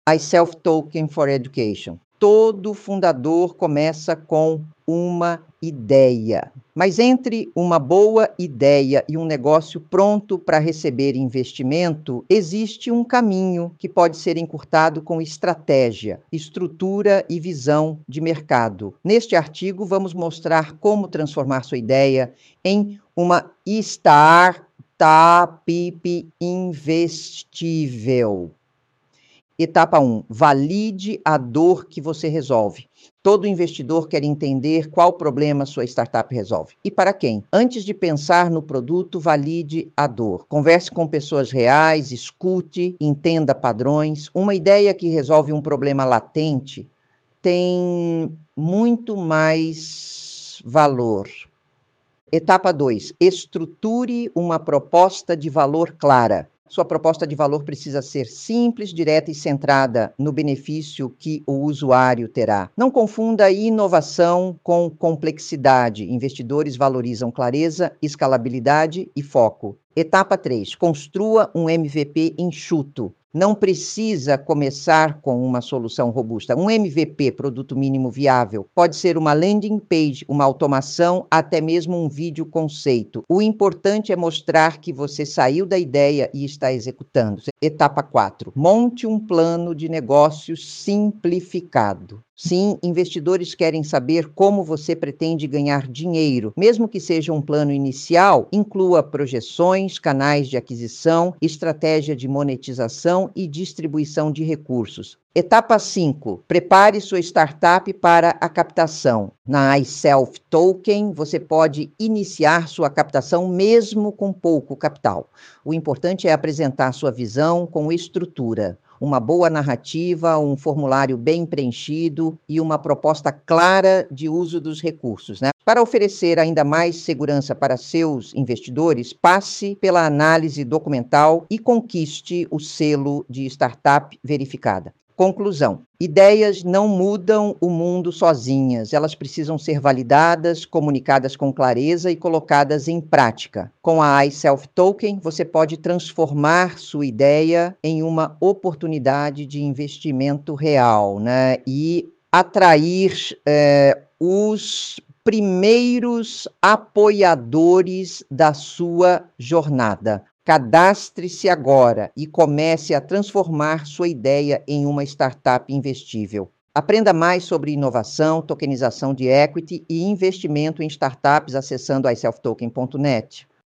iSelf Token for Education. Todo fundador começa com uma ideia. Mas entre uma boa ideia e um negócio pronto para receber investimento, existe um caminho que pode ser encurtado com estratégia, estrutura e visão de mercado. Neste artigo, vamos mostrar como transformar sua ideia em uma startup investível. Etapa 1. Valide a dor que você resolve. Todo investidor quer entender qual problema sua startup resolve. E para quem? Antes de pensar no produto, valide a dor. Converse com pessoas reais, escute, entenda padrões. Uma ideia que resolve um problema latente tem muito mais valor. Etapa 2. Estruture uma proposta de valor clara. Sua proposta de valor precisa ser simples, direta e centrada no benefício que o usuário terá. Não confunda inovação com complexidade. Investidores valorizam clareza, escalabilidade e foco. Etapa 3. Construa um MVP enxuto. Não precisa começar com uma solução robusta. Um MVP, produto mínimo viável, pode ser uma landing page, uma automação, até mesmo um vídeo conceito. O importante é mostrar que você saiu da ideia e está executando. Etapa 4. Monte um plano de negócios simplificado. Sim, investidores querem saber como você pretende ganhar dinheiro. Mesmo que seja um plano inicial, inclua projeções, canais de aquisição, estratégia de monetização e distribuição de recursos. Etapa 5. Prepare sua startup para a captação. Na iSelf Token, você pode iniciar sua captação mesmo com pouco capital. O importante é apresentar sua visão com estrutura. Uma boa narrativa, um formulário bem preenchido e uma proposta clara de uso dos recursos, né? Para oferecer ainda mais segurança para seus investidores, passe pela análise documental e conquiste o selo de startup verificada. Conclusão: ideias não mudam o mundo sozinhas, elas precisam ser validadas, comunicadas com clareza e colocadas em prática. Com a iSelf Token, você pode transformar sua ideia em uma oportunidade de investimento real, né? E atrair os primeiros apoiadores da sua jornada. Cadastre-se agora e comece a transformar sua ideia em uma startup investível. Aprenda mais sobre inovação, tokenização de equity e investimento em startups acessando iselftoken.net.